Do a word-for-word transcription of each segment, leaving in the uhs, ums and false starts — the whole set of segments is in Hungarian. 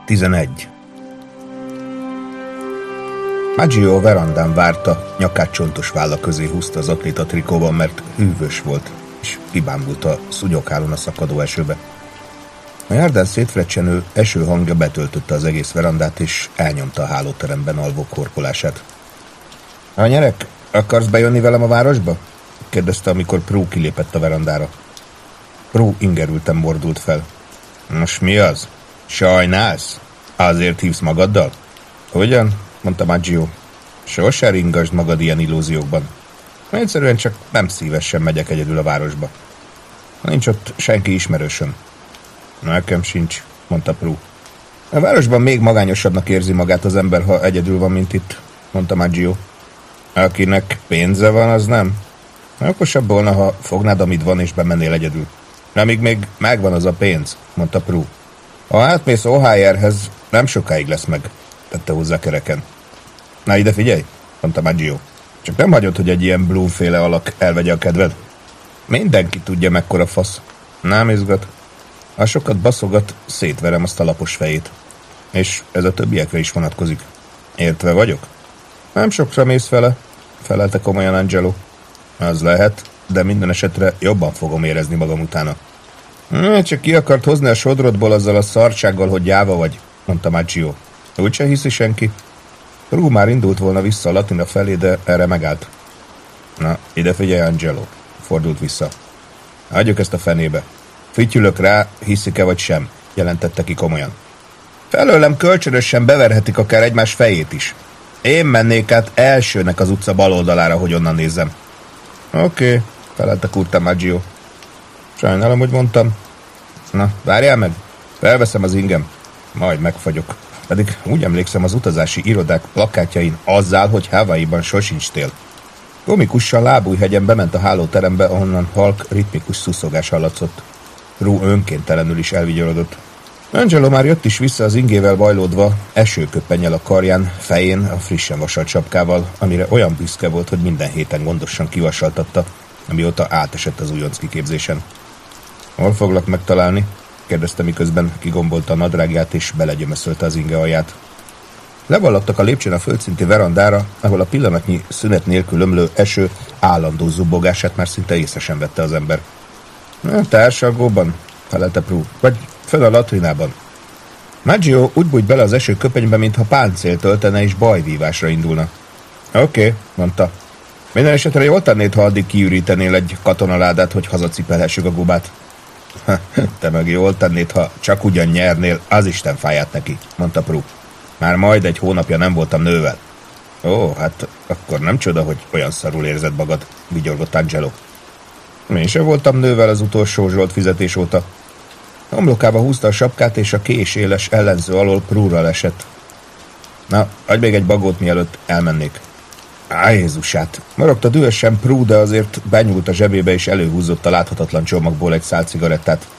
tizenegy. Maggio a verandán várta, nyakát csontos válla közé húzta az atléta trikóban, mert hűvös volt, és kibámult a szúnyogálon a szakadó esőbe. A járdán szétfrecsenő eső hangja betöltötte az egész verandát, és elnyomta a hálóteremben alvók horkolását. A nyerek, akarsz bejönni velem a városba? Kérdezte, amikor Prue kilépett a verandára. Prue ingerülten mordult fel. Most mi az? Sajnálsz? Azért hívsz magaddal? Hogyan? Mondta Maggio. Sose ringasd magad ilyen illúziókban. Egyszerűen csak nem szívesen megyek egyedül a városba. Nincs ott senki ismerősöm. Nekem sincs, mondta Prue. A városban még magányosabbnak érzi magát az ember, ha egyedül van, mint itt, mondta Maggio. Akinek pénze van, az nem? Okosabb volna, ha fognád, amit van, és bemennél egyedül. Amíg még megvan az a pénz, mondta Prue. Ha átmész O'Hare-hez, nem sokáig lesz meg, tette hozzá kereken. Na ide figyelj, mondta Maggio. Csak nem hagyod, hogy egy ilyen Bloom-féle alak elvegye a kedved? Mindenki tudja, mekkora fasz. Nem izgat. Ha sokat baszogat, szétverem azt a lapos fejét. És ez a többiekre is vonatkozik. Értve vagyok? Nem sokra mész vele, felelte komolyan Angelo. Az lehet, de minden esetre jobban fogom érezni magam utána. Hm, csak ki akart hozni a sodrodból azzal a szarsággal, hogy gyáva vagy, mondta Maggio. Úgyse hiszi senki. Prue már indult volna vissza a Latina felé, de erre megállt. Na, ide figyelj, Angelo, fordult vissza. Hagyjuk ezt a fenébe. Fütyülök rá, hiszik-e vagy sem, jelentette ki komolyan. Felőlem kölcsönösen beverhetik akár egymás fejét is. Én mennék át elsőnek az utca bal oldalára, hogy onnan nézzem. Oké, okay, felelte kurta Maggio. Sajnálom, hogy mondtam. Na, várjál meg, felveszem az ingem. Majd megfagyok. Pedig úgy emlékszem, az utazási irodák plakátjain az áll, hogy Hawaii-ban sosincs tél. Komikusan lábújhegyen bement a hálóterembe, ahonnan halk, ritmikus szuszogás hallatszott. Prue önkéntelenül is elvigyorodott. Angelo már jött is vissza az ingével bajlódva, esőköppennyel a karján, fején, a frissen vasalt sapkával, amire olyan büszke volt, hogy minden héten gondosan kivasaltatta, amióta átesett az újonc kiképzésen. Hol foglak megtalálni? Kérdezte, miközben kigombolta a nadrágját és belegyömöszölte az inge alját. Levallattak a lépcsőn a földszinti verandára, ahol a pillanatnyi szünet nélkül ömlő eső állandó zubogását már szinte észre sem vette az ember. A társalgóban, felelte Prue, vagy föl a latrinában. Maggio úgy bújt bele az esőköpenybe, mintha páncélt töltene és bajvívásra indulna. Oké, okay, mondta. Minden esetre jól tennéd, ha addig kiürítenél egy katonaládát, hogy hazacipelhessük a gubát. Te meg jól tennéd, ha csak ugyan nyernél, az Isten fáját neki, mondta Prue. Már majd egy hónapja nem voltam nővel. Ó, hát akkor nem csoda, hogy olyan szarul érzed magad, vigyorgott Angelo. Én sem voltam nővel az utolsó zsolt fizetés óta. Homlokába húzta a sapkát, és a kés éles ellenző alól Prue-ra lesett. Na, adj még egy bagót, mielőtt elmennék. Á, Jézusát! Marogta dühösen Prue, de azért benyúlt a zsebébe, és előhúzott a láthatatlan csomagból egy szál cigarettát.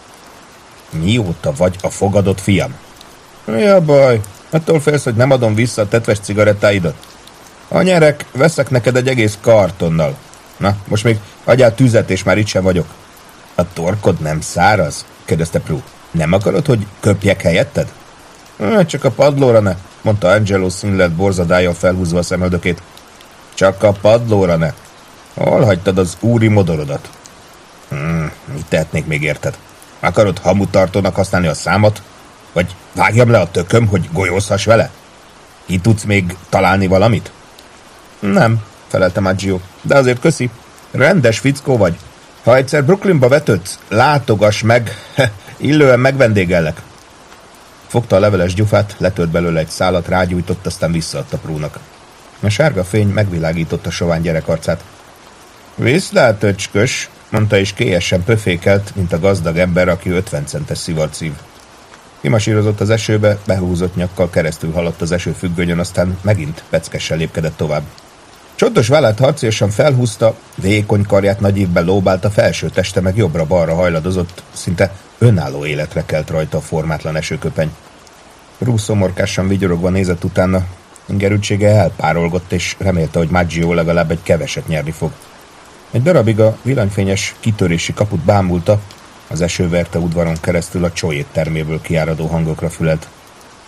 Mióta vagy a fogadott fiam? Mi a baj? Attól félsz, hogy nem adom vissza a tetves cigarettáidat? A nyerek, veszek neked egy egész kartonnal. Na, most még adjál tüzet, és már itt sem vagyok. A torkod nem száraz? Kérdezte Prue. Nem akarod, hogy köpjek helyetted? Csak a padlóra ne, mondta Angelo színlelt borzadája felhúzva a szemöldökét. Csak a padlóra ne. Hol hagytad az úri modorodat? Hmm, mit tehetnék még érted? Akarod hamutartónak használni a számat? Vagy vágjam le a tököm, hogy golyózhass vele? Ki tudsz még találni valamit? Nem, felelte Maggio, de azért köszi. Rendes fickó vagy. Ha egyszer Brooklynba vetődsz, látogass meg, illően megvendégellek. Fogta a leveles gyufát, letört belőle egy szálat, rágyújtott, aztán visszaadta Prue-nak. A sárga fény megvilágította sovány gyerek arcát. Viszlát, öcskös, mondta, és kélyesen pöfékelt, mint a gazdag ember, aki ötven centes szivart szív. Kimasírozott az esőbe, behúzott nyakkal keresztül haladt az esőfüggönyön, aztán megint peckessel lépkedett tovább. Csontos vállát harciasan felhúzta, vékony karját nagy ívben lóbált, a felső teste meg jobbra-balra hajladozott, szinte önálló életre kelt rajta a formátlan esőköpeny. Prue szomorkásan vigyorogva nézett utána, ingerültsége elpárolgott, és remélte, hogy Maggio legalább egy keveset nyerni fog. Egy darabig a villanyfényes kitörési kaput bámulta, az eső verte udvaron keresztül a csójét terméből kiáradó hangokra fülelt.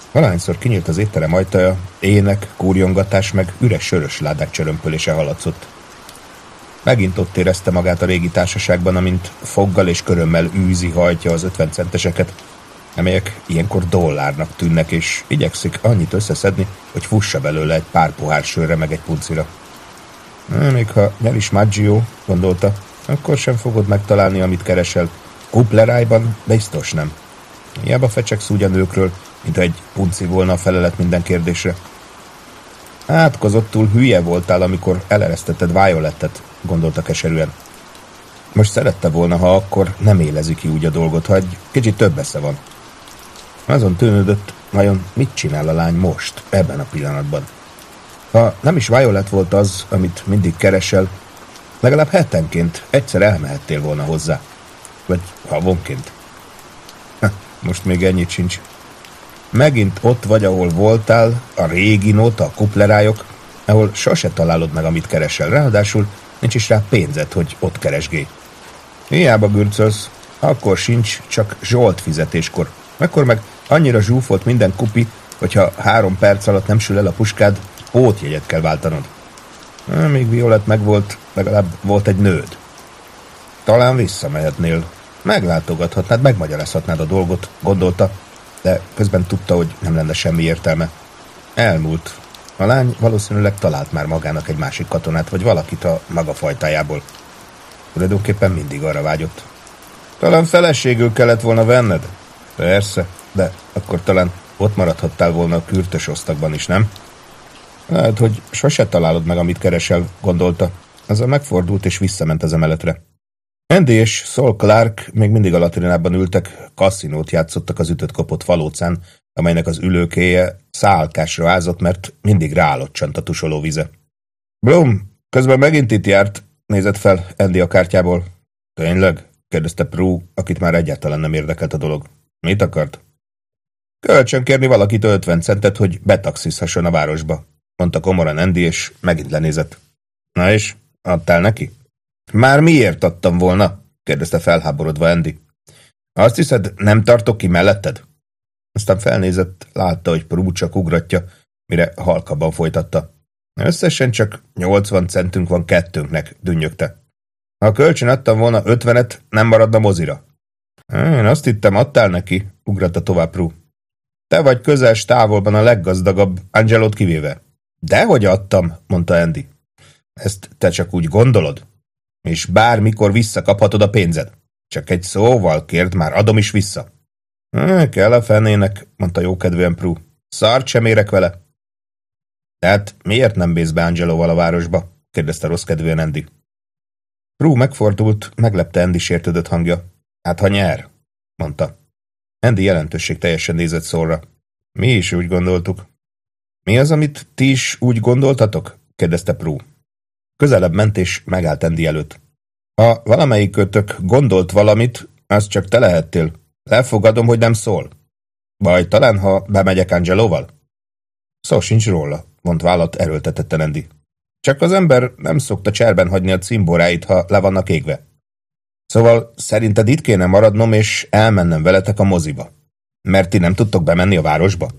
Valahányszor kinyílt az étterem ajtaja, ének, kúrjongatás meg üres sörös ládák csörömpölése hallatszott. Megint ott érezte magát a régi társaságban, amint foggal és körömmel űzi, hajtja az ötven centeseket, amelyek ilyenkor dollárnak tűnnek, és igyekszik annyit összeszedni, hogy fussa belőle egy pár pohár sörre meg egy puncira. Még ha nyer is Maggio, gondolta, akkor sem fogod megtalálni, amit keresel. Kuplerájban biztos nem. Hiába fecsegsz úgy a nőkről, mintha egy punci volna a felelet minden kérdésre. Átkozottul hülye voltál, amikor eleresztetted Violettet, gondolta keserűen. Most szerette volna, ha akkor nem élezi ki úgy a dolgot, ha egy kicsit több esze van. Azon tűnődött, vajon mit csinál a lány most, ebben a pillanatban. Ha nem is Violet volt az, amit mindig keresel, legalább hetenként egyszer elmehettél volna hozzá. Vagy havonként. Ha, most még ennyit sincs. Megint ott vagy, ahol voltál, a régi nóta, a kuplerájok, ahol sose találod meg, amit keresel. Ráadásul nincs is rá pénzed, hogy ott keresgélj. Hiába gürcölsz, akkor sincs, csak zsolt fizetéskor. Ekkor meg annyira zsúfolt minden kupi, hogyha három perc alatt nem sül el a puskád, pótjegyet kell váltanod. Még Violet megvolt, legalább volt egy nőd. Talán visszamehetnél. Meglátogathatnád, megmagyarázhatnád a dolgot, gondolta, de közben tudta, hogy nem lenne semmi értelme. Elmúlt. A lány valószínűleg talált már magának egy másik katonát, vagy valakit a maga fajtájából. Tulajdonképpen mindig arra vágyott. Talán feleségül kellett volna venned? Persze, de akkor talán ott maradhattál volna a kürtös osztagban is, nem? Lehet, hogy sose találod meg, amit keresel, gondolta. Azzal megfordult és visszament az emeletre. Andy és Sol Clark még mindig a latrinában ültek, kaszinót játszottak az ütött-kopott falócán, amelynek az ülőkéje szálkásra ázott, mert mindig ráalocsant a tusoló vize. Bloom, közben megint itt járt, nézett fel Andy a kártyából. Tényleg? Kérdezte Prue, akit már egyáltalán nem érdekelt a dolog. Mit akart? Kölcsönkérni valakitől ötven centet, hogy betaxizhasson a városba, mondta komoran Andy, és megint lenézett. Na és? Adtál neki? Már miért adtam volna? Kérdezte felháborodva Andy. Azt hiszed, nem tartok ki melletted? Aztán felnézett, látta, hogy Prue csak ugratja, mire halkabban folytatta. Összesen csak nyolcvan centünk van kettőnknek, dünnyögte. Ha kölcsön adtam volna ötvenet, nem maradna mozira. Én azt hittem, adtál neki, ugratta tovább Prue. Te vagy közel távolban a leggazdagabb, Angelót kivéve. Dehogy adtam, mondta Andy. Ezt te csak úgy gondolod? És bármikor visszakaphatod a pénzed. Csak egy szóval kérd, már adom is vissza. Hm, kell a fenének, mondta jókedvűen Prue. Szart sem érek vele. Tehát miért nem mész be Angelóval a városba? Kérdezte rosszkedvűen Andy. Prue megfordult, meglepte Andy sértődött hangja. Hát ha nyer, mondta. Andy jelentőség teljesen nézett Solra. Mi is úgy gondoltuk. Mi az, amit ti is úgy gondoltatok? Kérdezte Prue. Közelebb ment és megállt Andy előtt. Ha valamelyik kötök gondolt valamit, az csak te lehettél. Elfogadom, hogy nem szól. Vagy talán, ha bemegyek Angelóval? Szó sincs róla, vont vállat erőltetetten Andy. Csak az ember nem szokta cserben hagyni a cimboráit, ha le vannak égve. Szóval szerinted itt kéne maradnom, és elmennem veletek a moziba? Mert ti nem tudtok bemenni a városba?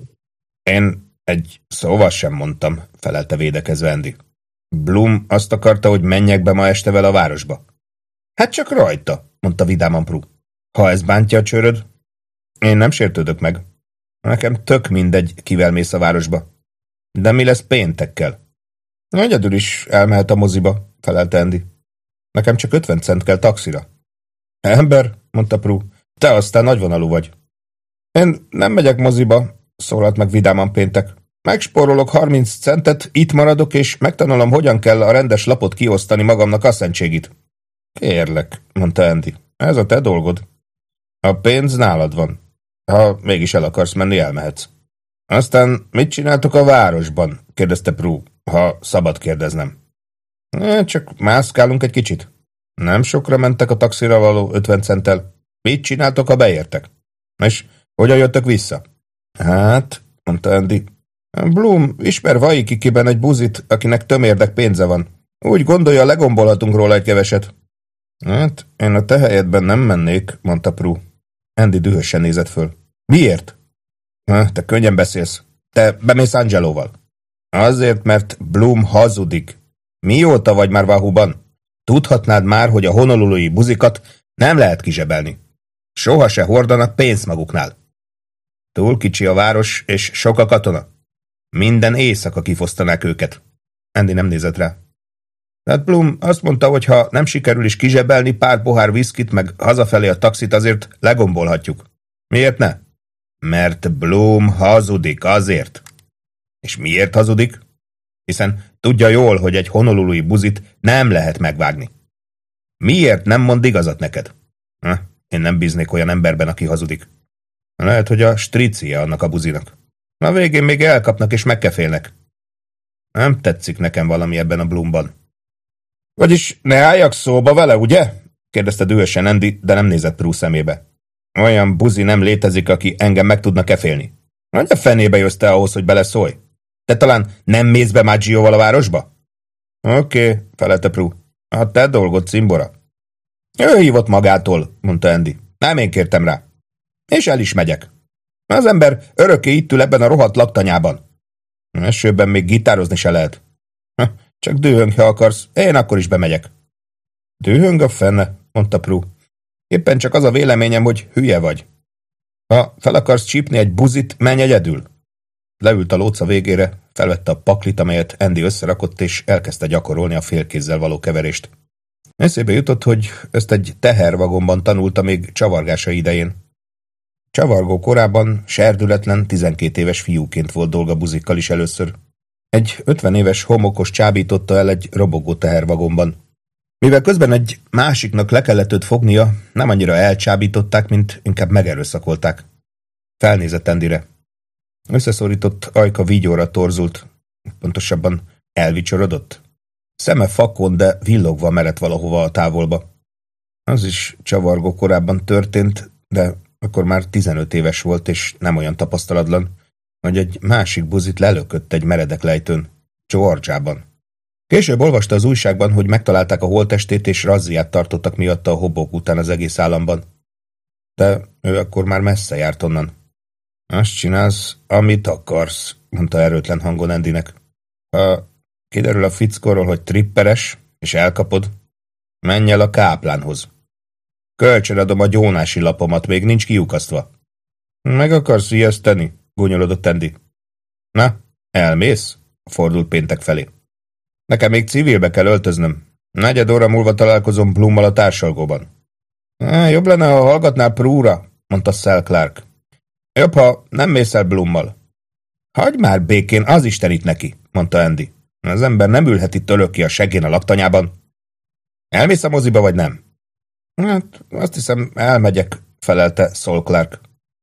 Én egy szóval sem mondtam, felelte védekezve Andy. Bloom azt akarta, hogy menjek be ma este vele a városba. Hát csak rajta, mondta vidáman Prue. Ha ez bántja a csőröd, én nem sértődök meg. Nekem tök mindegy, kivel mész a városba. De mi lesz péntekkel? Egyedül is elmehet a moziba, felelte Andy. Nekem csak ötven cent kell taxira. Ember, mondta Prue, te aztán nagyvonalú vagy. Én nem megyek moziba, szólalt meg vidáman péntek. Megspórolok harminc centet, itt maradok, és megtanulom, hogyan kell a rendes lapot kiosztani magamnak a szentségit. Kérlek, mondta Andy, ez a te dolgod. A pénz nálad van. Ha mégis el akarsz menni, elmehetsz. Aztán mit csináltok a városban? Kérdezte Prue, ha szabad kérdeznem. E, csak mászkálunk egy kicsit. Nem sokra mentek a taxira való ötven centtel. Mit csináltok, ha beértek? És hogyan jöttök vissza? Hát, mondta Andy, Bloom ismer Waikikiben egy buzit, akinek tömérdek pénze van. Úgy gondolja, legombolhatunk róla egy keveset. Hát, én a te helyedben nem mennék, mondta Prue. Andy dühösen nézett föl. Miért? Te könnyen beszélsz. Te bemész Angelóval. Azért, mert Bloom hazudik. Mióta vagy már Wahooban? Tudhatnád már, hogy a honolului buzikat nem lehet kizsebelni. Soha se hordanak pénzt maguknál. Túl kicsi a város, és sok a katona. Minden éjszaka kifosztanák őket. Andy nem nézett rá. Hát Bloom azt mondta, hogy ha nem sikerül is kizsebelni pár pohár viszkit, meg hazafelé a taxit, azért legombolhatjuk. Miért ne? Mert Bloom hazudik, azért. És miért hazudik? Hiszen tudja jól, hogy egy honolului buzit nem lehet megvágni. Miért nem mond igazat neked? Hm, én nem bíznék olyan emberben, aki hazudik. Lehet, hogy a stricie annak a buzinak. A végén még elkapnak és megkefélnek. Nem tetszik nekem valami ebben a Bloomban. Vagyis ne álljak szóba vele, ugye? Kérdezte dühösen Andy, de nem nézett Prue szemébe. Olyan buzi nem létezik, aki engem meg tudna kefélni. Hogy a fenébe jössz te ahhoz, hogy beleszólj? Te talán nem mész be Maggioval a városba? Oké, okay, felelte Prue. A te dolgod, cimbora. Ő hívott magától, mondta Andy. Nem én kértem rá. És el is megyek. Az ember örökké itt ül ebben a rohadt laktanyában. Esőben még gitározni se lehet. Csak dühöng, ha akarsz, én akkor is bemegyek. Dühöng a fene, mondta Prue. Éppen csak az a véleményem, hogy hülye vagy. Ha fel akarsz csípni egy buzit, menj egyedül. Leült a lóca végére, felvette a paklit, amelyet Andy összerakott, és elkezdte gyakorolni a félkézzel való keverést. Eszébe jutott, hogy ezt egy tehervagonban tanulta még csavargása idején. Csavargó korában serdületlen, tizenkét éves fiúként volt dolga buzikkal is először. Egy ötven éves homokos csábította el egy robogó tehervagonban. Mivel közben egy másiknak le kellett őt fognia, nem annyira elcsábították, mint inkább megerőszakolták. Felnézett Andyre. Összeszorított ajka vígyóra torzult, pontosabban elvicsorodott. Szeme fakon, de villogva merett valahova a távolba. Az is csavargó korában történt, de akkor már tizenöt éves volt, és nem olyan tapasztalatlan, hogy egy másik buzit lelökött egy meredek lejtőn, Georgiában. Később olvasta az újságban, hogy megtalálták a holttestét, és razziát tartottak miatta a hobók után az egész államban. De ő akkor már messze járt onnan. Azt csinálsz, amit akarsz, mondta erőtlen hangon Andynek. Ha kiderül a fickóról, hogy tripperes, és elkapod, menj el a káplánhoz. Kölcsönadom a gyónási lapomat, még nincs kiukasztva. Meg akarsz ijeszteni? Gúnyolodott Andy. Na, elmész? Fordult péntek felé. Nekem még civilbe kell öltöznöm. Negyed óra múlva találkozom Bloommal a társalgóban. Há, jobb lenne, ha hallgatnál Prue-ra, mondta Sal Clark. Jobb, ha nem mész el Bloommal. Hagyj már békén, az istenit neki, mondta Andy. Az ember nem ülhet itt örökké a seggén a laktanyában. Elmész a moziba, vagy nem? Hát, azt hiszem, elmegyek, felelte Saul Clark.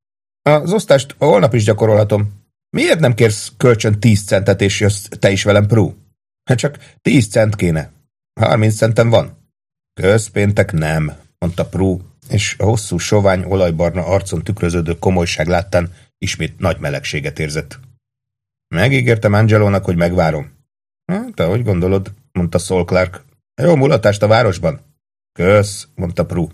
Az osztást holnap is gyakorolhatom. Miért nem kérsz kölcsön tíz centet, és jössz te is velem, Prue? Hát csak tíz cent kéne. Harminc centem van. Közpéntek nem, mondta Prue, és a hosszú, sovány, olajbarna arcon tükröződő komolyság láttán ismét nagy melegséget érzett. Megígértem Angelónak, hogy megvárom. Te hogy gondolod, mondta Saul Clark. Jó mulatást a városban? Kösz, mondta Prue.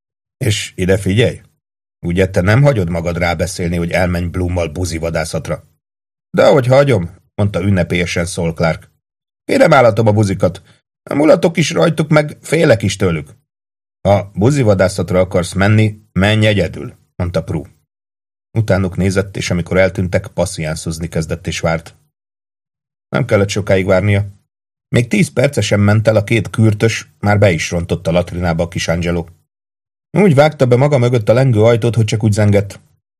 És ide figyelj! Ugye te nem hagyod magad rábeszélni, hogy elmenj Bloommal buzivadászatra? De ahogy hagyom, mondta ünnepélyesen Saul Clark. Én nem állatom a buzikat. A mulatok is rajtuk, meg félek is tőlük. Ha buzivadászatra akarsz menni, menj egyedül, mondta Prue. Utánuk nézett, és amikor eltűntek, passziánszozni kezdett és várt. Nem kellett sokáig várnia. Még tíz percesen ment el, a két kürtös, már be is rontott a latrinába a kis Angelo. Úgy vágta be maga mögött a lengő ajtót, hogy csak úgy zengett.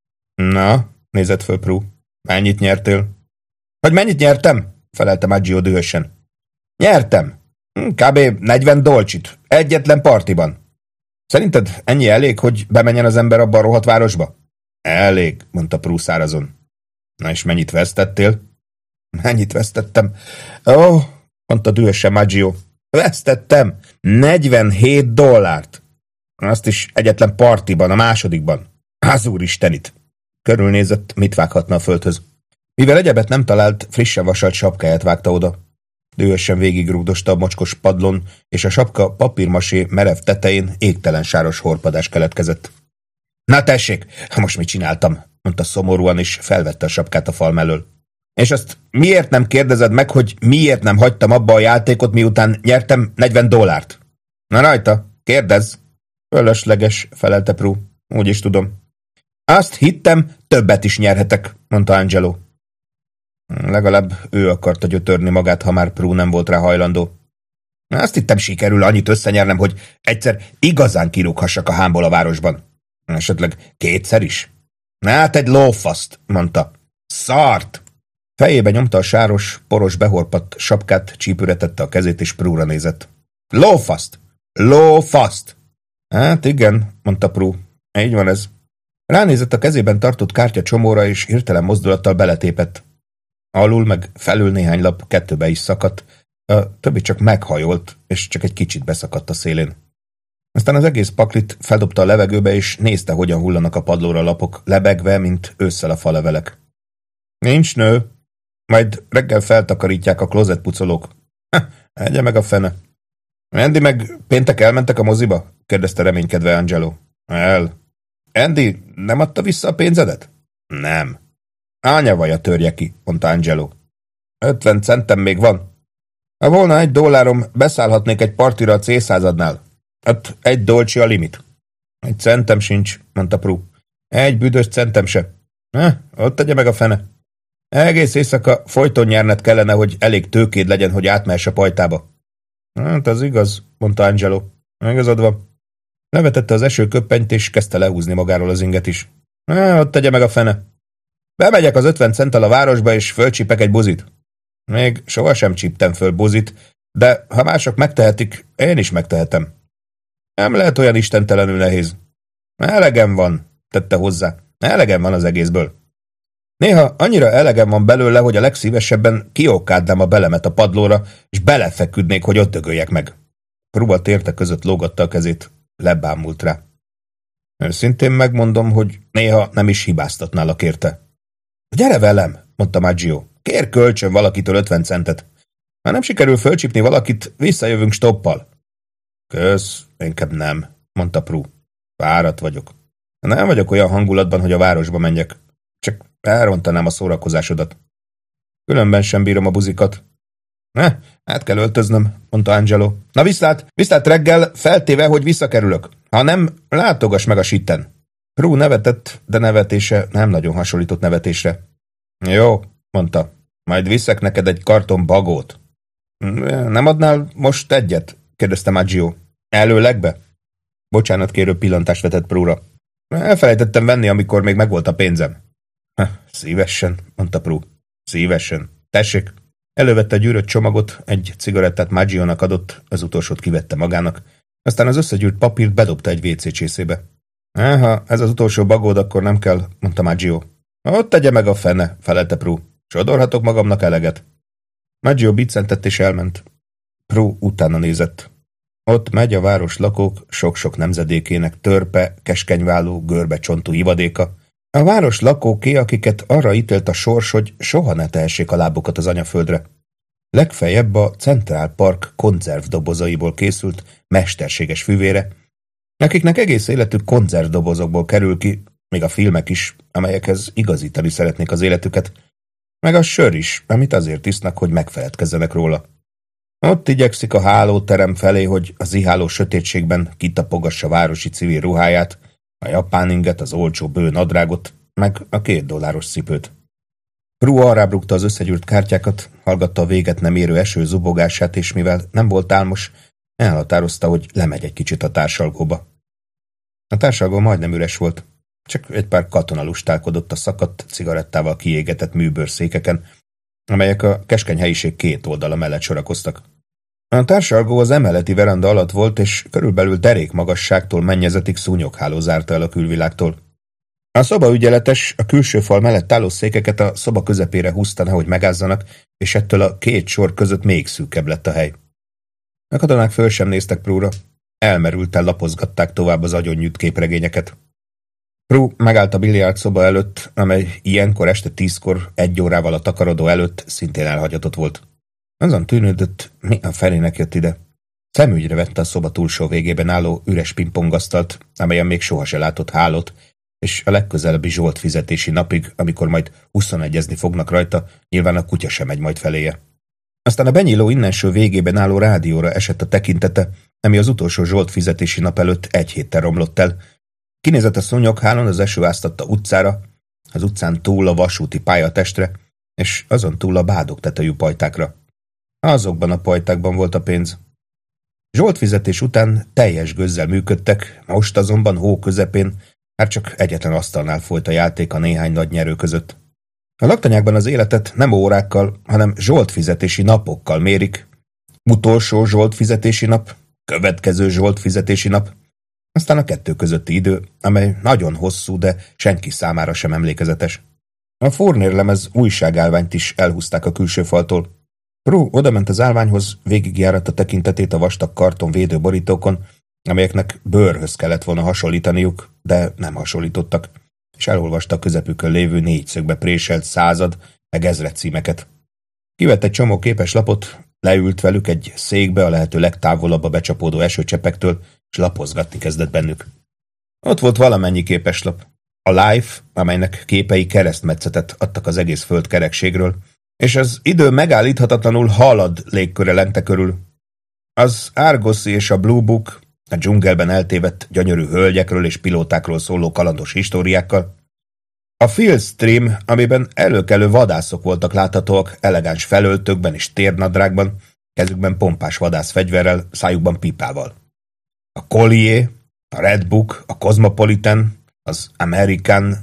Na, nézett föl Prue. Mennyit nyertél? Hogy mennyit nyertem? Felelte Maggio dühösen. Nyertem. Kb. negyven dolcsit. Egyetlen partiban. Szerinted ennyi elég, hogy bemenjen az ember abba a rohadt városba? Elég, mondta Prue szárazon. Na és mennyit vesztettél? Mennyit vesztettem? Ó, oh, mondta dühösen Maggio. Vesztettem negyvenhét dollárt. Azt is egyetlen partiban, a másodikban. Az úristenit! Körülnézett, mit vághatna a földhöz. Mivel egyebet nem talált, frissen vasalt sapkáját vágta oda. Dühösen végigrúgdosta a mocskos padlón, és a sapka papírmasé merev tetején égtelen sáros horpadás keletkezett. Na tessék, most mit csináltam? mondta szomorúan, és felvette a sapkát a fal mellől. És azt miért nem kérdezed meg, hogy miért nem hagytam abba a játékot, miután nyertem negyven dollárt? Na rajta, kérdezz! Fölösleges, felelte Prue. Úgy is tudom. Azt hittem, többet is nyerhetek, mondta Angelo. Legalább ő akarta gyötörni magát, ha már Prue nem volt rá hajlandó. Azt hittem, sikerül annyit összenyernem, hogy egyszer igazán kirúghassak a hámból a városban. Esetleg kétszer is? Hát egy lófaszt, mondta. Szart! Fejébe nyomta a sáros, poros behorpadt sapkát, csípőre tette a kezét, és Prue-ra nézett. Lófaszt! Lófaszt! Hát igen, mondta Prue. Így van ez. Ránézett a kezében tartott kártya csomóra, és hirtelen mozdulattal beletépett. Alul meg felül néhány lap kettőbe is szakadt, a többi csak meghajolt, és csak egy kicsit beszakadt a szélén. Aztán az egész paklit feldobta a levegőbe, és nézte, hogyan hullanak a padlóra a lapok, lebegve, mint ősszel a falevelek. Nincs nő, majd reggel feltakarítják a klozetpucolók. Ha, egye meg a fene. Andy meg péntek elmentek a moziba? Kérdezte reménykedve Angelo. El. Andy nem adta vissza a pénzedet? Nem. Ányavaja törje ki, mondta Angelo. Ötven centem még van. Ha volna egy dollárom, beszállhatnék egy partira a cé-századnál. Hát egy dolcsi a limit. Egy centem sincs, mondta Prue. Egy büdös centem se. Ha, ott tegye meg a fene. Egész éjszaka folyton nyerned kellene, hogy elég tőkéd legyen, hogy átmehess a pajtába. Hát az igaz, mondta Angelo. Igazad van. Levetette az esőköppenyt, és kezdte lehúzni magáról az inget is. Ha, ott tegye meg a fene. Bemegyek az ötven centtel a városba, és fölcsípek egy buzit. Még sohasem csíptem föl buzit, de ha mások megtehetik, én is megtehetem. Nem lehet olyan istentelenül nehéz. Elegem van, tette hozzá. Elegem van az egészből. Néha annyira elegem van belőle, hogy a legszívesebben kiokádnám a belemet a padlóra, és belefeküdnék, hogy ott dögöljek meg. Prue a térte között lógatta a kezét, lebámult rá. Őszintén megmondom, hogy néha nem is hibáztatnálak érte. Gyere velem, mondta Maggio. Kér kölcsön valakitől ötven centet. Ha nem sikerül fölcsípni valakit, visszajövünk stoppal. Kösz, inkább nem, mondta Prue. Fáradt vagyok. Nem vagyok olyan hangulatban, hogy a városba menjek. Csak elrontanám a szórakozásodat. Különben sem bírom a buzikat. Ne, át kell öltöznöm, mondta Angelo. Na viszlát, viszlát reggel, feltéve, hogy visszakerülök. Ha nem, látogass meg a sitten. Prue nevetett, de nevetése nem nagyon hasonlított nevetésre. Jó, mondta. Majd viszek neked egy karton bagót. Nem adnál most egyet? Kérdezte Maggio. Előlegbe? Bocsánat kérő pillantást vetett Prue-ra. Elfelejtettem venni, amikor még megvolt a pénzem. Szívesen, mondta Prue. Szívesen. Tessék. Elővette a gyűrött csomagot, egy cigarettát Maggionak adott, az utolsót kivette magának, aztán az összegyűrt papírt bedobta egy vé cé csészébe. Ha ez az utolsó bagód, akkor nem kell, mondta Maggio. Ott tegye meg a fene, felelte Prue. Sodorhatok magamnak eleget. Maggio biccentett és elment. Prue utána nézett. Ott megy a város lakók sok-sok nemzedékének törpe, keskenyvállú, görbecsontú ivadéka. A város lakóké, akiket arra ítélt a sors, hogy soha ne tehessék a lábukat az anyaföldre. Legfeljebb a Central Park konzervdobozaiból készült mesterséges füvére, akiknek egész életük konzervdobozokból kerül ki, még a filmek is, amelyekhez igazítani szeretnék az életüket, meg a sör is, amit azért isznak, hogy megfeledkezzenek róla. Ott igyekszik a hálóterem felé, hogy az iháló sötétségben kitapogassa városi civil ruháját, a japán inget, az olcsó bő nadrágot, meg a két dolláros cipőt. Prue arrább rúgta az összegyűrt kártyákat, hallgatta a véget nem érő eső zubogását, és mivel nem volt álmos, elhatározta, hogy lemegy egy kicsit a társalgóba. A társalgó majdnem üres volt. Csak egy pár katona lustálkodott a szakadt, cigarettával kiégetett műbőrszékeken, amelyek a keskeny helyiség két oldala mellett sorakoztak. A társalgó az emeleti veranda alatt volt, és körülbelül derék magasságtól mennyezetig szúnyogháló zárta el a külvilágtól. A szoba ügyeletes a külső fal mellett álló székeket a szoba közepére húzta, nehogy megázzanak, és ettől a két sor között még szűkebb lett a hely. A katonák föl sem néztek Prue-ra. Elmerülten lapozgatták tovább az agyonnyűjt képregényeket. Prue megállt a biliárd szoba előtt, amely ilyenkor este tízkor, egy órával a takarodó előtt szintén elhagyatott volt. Azon tűnődött, mi a felének jött ide. Szemügyre vette a szoba túlsó végében álló üres pingpongasztalt, amelyen még soha se látott hálót, és a legközelebbi zsolt fizetési napig, amikor majd huszonegyezni fognak rajta, nyilván a kutya sem megy majd feléje. Aztán a benyíló innenső végében álló rádióra esett a tekintete, ami az utolsó zsolt fizetési nap előtt egy héttel romlott el. Kinézett a szúnyoghálón az eső áztatta utcára, az utcán túl a vasúti pályatestre, és azon túl a bádog tetejű pajtákra. Azokban a pajtákban volt a pénz. Zsolt fizetés után teljes gőzzel működtek, most azonban hó közepén már csak egyetlen asztalnál folyt a játék a néhány nagy nyerő között. A laktanyákban az életet nem órákkal, hanem zsolt fizetési napokkal mérik. Utolsó zsolt fizetési nap, következő zsolt fizetési nap, aztán a kettő közötti idő, amely nagyon hosszú, de senki számára sem emlékezetes. A Fournier-lemez újságállványt is elhúzták a külső faltól. Prue odament az állványhoz, végigjáratta tekintetét a vastag karton védő borítókon, amelyeknek bőrhöz kellett volna hasonlítaniuk, de nem hasonlítottak, és elolvasta a közepükön lévő négyszögbe préselt század, meg ezred címeket. Kivett egy csomó képes lapot, leült velük egy székbe a lehető legtávolabb a becsapódó esőcsepektől, és lapozgatni kezdett bennük. Ott volt valamennyi képeslap. A Life, amelynek képei keresztmetszetet adtak az egész föld kerekségről, és az idő megállíthatatlanul halad légköre lengte körül. Az Argosy és a Blue Book, a dzsungelben eltévedt gyönyörű hölgyekről és pilótákról szóló kalandos históriákkal. A Field Stream, amiben előkelő vadászok voltak láthatóak elegáns felöltökben és térnadrágban, kezükben pompás vadászfegyverrel, szájukban pipával. A Collier, a Red Book, a Cosmopolitan, az American,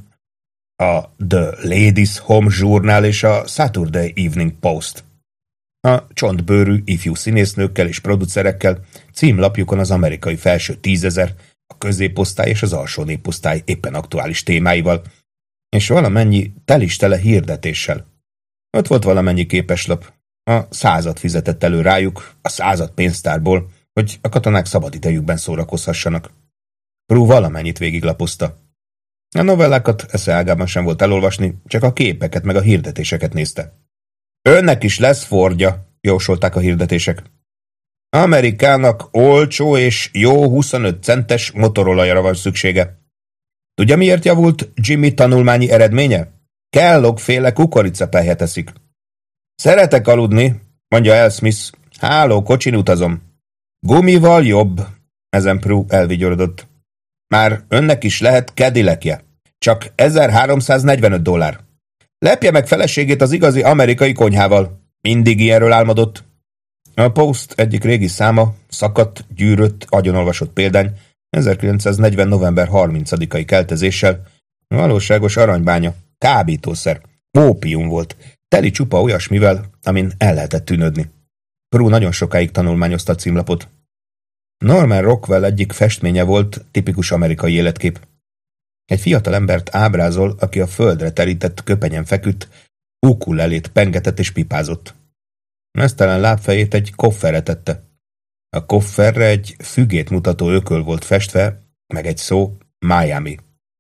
a The Ladies Home Journal és a Saturday Evening Post. A csontbőrű ifjú színésznőkkel és producerekkel címlapjukon az amerikai felső tízezer, a középosztály és az alsó néposztály éppen aktuális témáival, és valamennyi telistele hirdetéssel. Ott volt valamennyi képeslap. A század fizetett elő rájuk, a század pénztárból, hogy a katonák szabadidejükben szórakozhassanak. Prue valamennyit végiglapozta. A novellákat esze ágában sem volt elolvasni, csak a képeket meg a hirdetéseket nézte. Önnek is lesz Fordja, jósolták a hirdetések. Amerikának olcsó és jó huszonöt centes motorolajra van szüksége. Tudja, miért javult Jimmy tanulmányi eredménye? Kellogg-féle kukoricapelyhet eszik. Szeretek aludni, mondja El Smith. Háló, kocsin utazom. Gumival jobb, ezen Prue elvigyorodott. Már önnek is lehet Cadillacje. Csak ezerháromszáznegyvenöt dollár. Lepje meg feleségét az igazi amerikai konyhával. Mindig ilyenről álmodott. A Post egyik régi száma, szakadt, gyűrött, agyonolvasott példány, ezerkilencszáznegyven. november harmincadikai keltezéssel, valóságos aranybánya, kábítószer, ópium volt, teli csupa olyasmivel, amin el lehetett tűnődni. Prue nagyon sokáig tanulmányozta a címlapot. Norman Rockwell egyik festménye volt, tipikus amerikai életkép. Egy fiatal embert ábrázol, aki a földre terített köpenyen feküdt, ukulelét pengetett és pipázott. Meztelen lábfejét egy kofferre tette. A kofferre egy fügét mutató ököl volt festve, meg egy szó, Miami.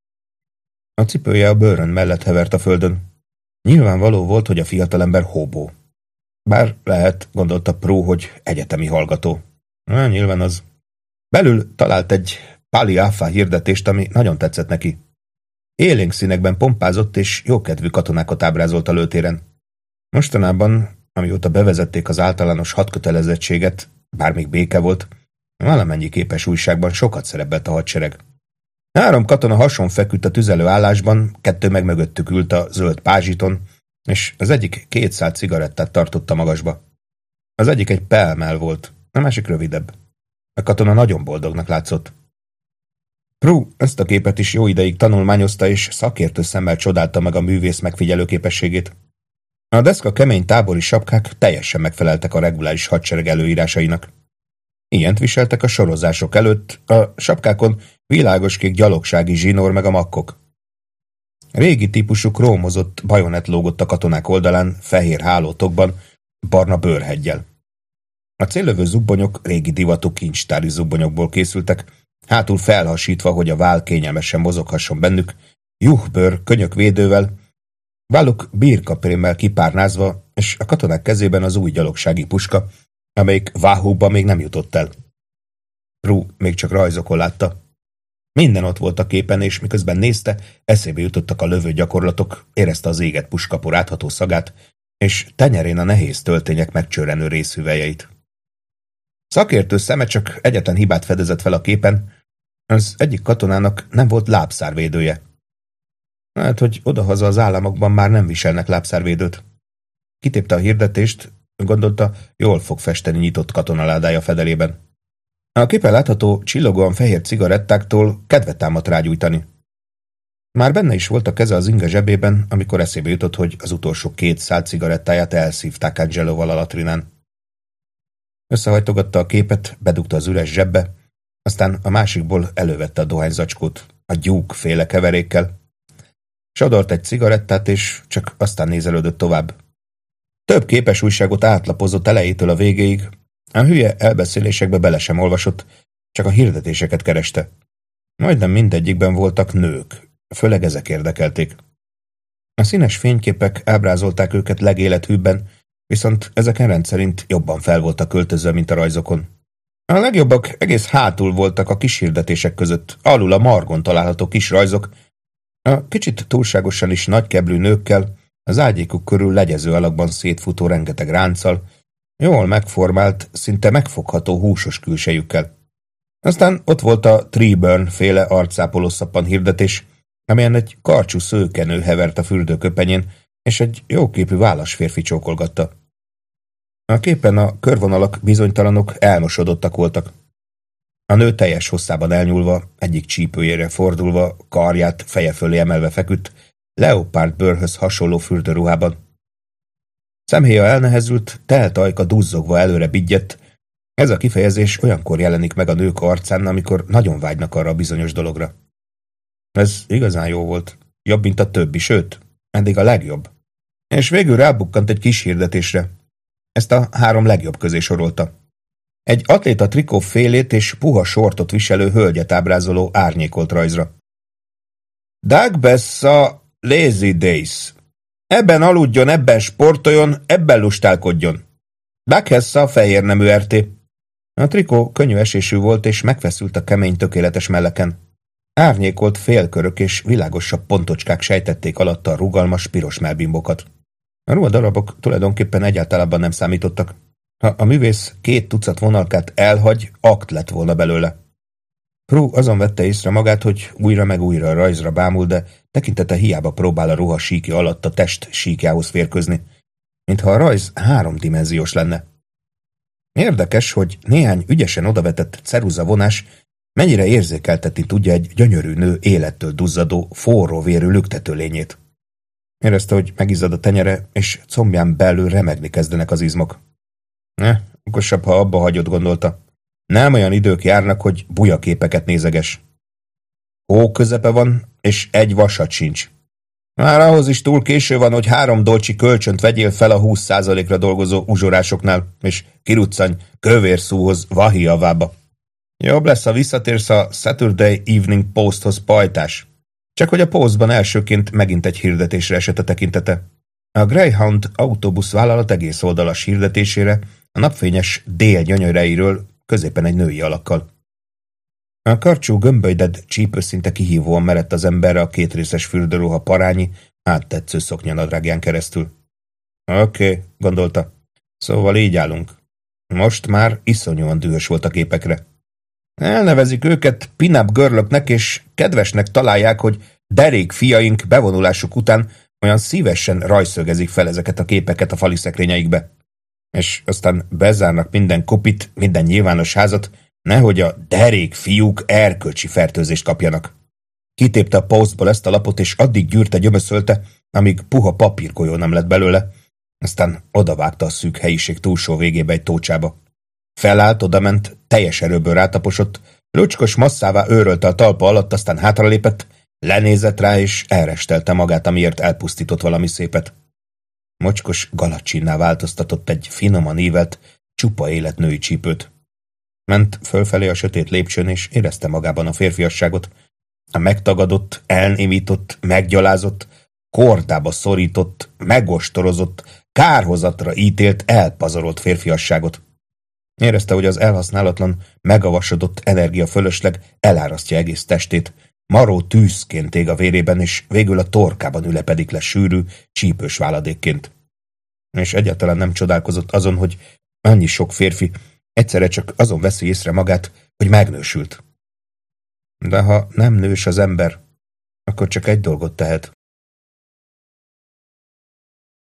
A cipője a bőrön mellett hevert a földön. Nyilvánvaló volt, hogy a fiatalember hobó. Bár lehet, gondolta Prue, hogy egyetemi hallgató. Na, nyilván az. Belül talált egy Pali Alpha hirdetést, ami nagyon tetszett neki. Élénk színekben pompázott és jókedvű katonákat ábrázolt a lőtéren. Mostanában, amióta bevezették az általános hadkötelezettséget, bár még béke volt, valamennyi képes újságban sokat szerepelt a hadsereg. Három katona hason feküdt a tüzelő állásban, kettő meg mögöttük ült a zöld pázsiton, és az egyik két szál cigarettát tartotta magasba. Az egyik egy pelmel volt, a másik rövidebb. A katona nagyon boldognak látszott. Prue ezt a képet is jó ideig tanulmányozta, és szakértő szemmel csodálta meg a művész megfigyelő képességét. A deszka kemény tábori sapkák teljesen megfeleltek a reguláris hadsereg előírásainak. Ilyent viseltek a sorozások előtt, a sapkákon világoskék gyalogsági zsinór meg a makkok. Régi típusú krómozott bajonett lógott a katonák oldalán, fehér hálótokban, barna bőrheggyel. A céllövő zubbonyok régi divatú kincstári zubbonyokból készültek, hátul felhasítva, hogy a vál kényelmesen mozoghasson bennük, juhbőr könyökvédővel, válluk birkaprémmel kipárnázva, és a katonák kezében az új gyalogsági puska, amelyik Wahoo-ba még nem jutott el. Prue még csak rajzokon látta. Minden ott volt a képen, és miközben nézte, eszébe jutottak a lövő gyakorlatok, érezte az égett puskapor átható szagát, és tenyerén a nehéz töltények megcsörrenő részhüvelyeit. Szakértő szeme csak egyetlen hibát fedezett fel a képen, az egyik katonának nem volt lábszárvédője. Hát, hogy odahaza az államokban már nem viselnek lábszárvédőt. Kitépte a hirdetést, gondolta, jól fog festeni nyitott katonaládája fedelében. A képen látható, csillogóan fehér cigarettáktól kedvet támadt rágyújtani. Már benne is volt a keze az inge zsebében, amikor eszébe jutott, hogy az utolsó két szál cigarettáját elszívták Angeloval a latrinán. Összehajtogatta a képet, bedugta az üres zsebbe, aztán a másikból elővette a dohányzacskót, a gyúk féle keverékkel. Sodort egy cigarettát, és csak aztán nézelődött tovább. Több képes újságot átlapozott elejétől a végéig, a hülye elbeszélésekbe bele sem olvasott, csak a hirdetéseket kereste. Majdnem mindegyikben voltak nők, főleg ezek érdekelték. A színes fényképek ábrázolták őket legélethűbben, viszont ezeken rendszerint jobban fel voltak költözve, mint a rajzokon. A legjobbak egész hátul voltak a kis hirdetések között, alul a margon található kis rajzok, a kicsit túlságosan is nagykeblű nőkkel, az ágyékuk körül legyező alakban szétfutó rengeteg ránccal, jól megformált, szinte megfogható húsos külsejükkel. Aztán ott volt a Treeburn féle arcápoló szappan hirdetés, amelyen egy karcsú szőkenő hevert a fürdőköpenyén, és egy jóképű válas férfi csókolgatta. A képen a körvonalak bizonytalanok, elmosodottak voltak. A nő teljes hosszában elnyúlva, egyik csípőjére fordulva, karját feje fölé emelve feküdt, leopárd bőrhöz hasonló fürdőruhában. Szemhéja elnehezült, telt ajka duzzogva előre bigyedt. Ez a kifejezés olyankor jelenik meg a nők arcán, amikor nagyon vágynak arra a bizonyos dologra. Ez igazán jó volt. Jobb, mint a többi, sőt, eddig a legjobb. És végül rábukkant egy kis hirdetésre. Ezt a három legjobb közé sorolta. Egy atléta trikó félét és puha sortot viselő hölgyet ábrázoló árnyékolt rajzra. Doug Bessa Lazy Days. Ebben aludjon, ebben sportoljon, ebben lustálkodjon. Doug Bessa fehér nemű erté. A trikó könnyű esésű volt, és megfeszült a kemény, tökéletes melleken. Árnyékolt félkörök és világosabb pontocskák sejtették alatta a rugalmas, piros mellbimbokat. A ruhadarabok tulajdonképpen egyáltalában nem számítottak. Ha a művész két tucat vonalkát elhagy, akt lett volna belőle. Prue azon vette észre magát, hogy újra meg újra a rajzra bámul, de tekintete hiába próbál a ruha síkja alatt a test síkjához férkőzni, mintha a rajz háromdimenziós lenne. Érdekes, hogy néhány ügyesen odavetett ceruza vonás mennyire érzékeltetni tudja egy gyönyörű nő élettől duzzadó, forró vérű lüktető lényét. Érezte, hogy megizzad a tenyere, és combján belül remegni kezdenek az izmok. Ne, okosabb, ha abba hagyod, gondolta. Nem olyan idők járnak, hogy bujaképeket nézeges. Hó közepe van, és egy vasat sincs. Már ahhoz is túl késő van, hogy három dolcsi kölcsönt vegyél fel a húsz százalékra dolgozó uzsorásoknál, és kiruccanj kövérszúhoz Vahiavába. Jobb lesz, ha visszatérsz a Saturday Evening Posthoz, pajtás. Csak hogy a Postban elsőként megint egy hirdetésre esett a tekintete. A Greyhound autóbuszvállalat egész oldalas hirdetésére a napfényes dél gyönyöreiről középen egy női alakkal. A karcsú gömbölyded csípő szinte kihívóan merett az emberre a kétrészes fürdőruha parányi, áttetsző szoknyanadrágján keresztül. Oké, okay, gondolta. Szóval így állunk. Most már iszonyúan dühös volt a képekre. Elnevezik őket pin-up girlöknek, és kedvesnek találják, hogy derék fiaink bevonulásuk után olyan szívesen rajszögezik fel ezeket a képeket a fali szekrényeikbe. És aztán bezárnak minden kopit, minden nyilvános házat, nehogy a derék fiúk erkölcsi fertőzést kapjanak. Kitépte a Postból ezt a lapot, és addig gyűrte, gyömöszölte, amíg puha papírgolyó nem lett belőle, aztán odavágta a szűk helyiség túlsó végébe egy tócsába. Felállt, odament, teljes erőből rátaposott, lucskos masszává őrölte a talpa alatt, aztán hátralépett, lenézett rá, és elrestelte magát, amiért elpusztított valami szépet. Mocskos galacsinná változtatott egy finoman ívelt, csupa életnői csípőt. Ment fölfelé a sötét lépcsőn, és érezte magában a férfiasságot, a megtagadott, elnémított, meggyalázott, kordába szorított, megostorozott, kárhozatra ítélt, elpazarolt férfiasságot. Érezte, hogy az elhasználatlan, megavasodott energia fölösleg elárasztja egész testét, maró tűzként ég a vérében, és végül a torkában ülepedik le sűrű, csípős váladékként. És egyáltalán nem csodálkozott azon, hogy annyi sok férfi egyszerre csak azon veszi észre magát, hogy megnősült. De ha nem nős az ember, akkor csak egy dolgot tehet.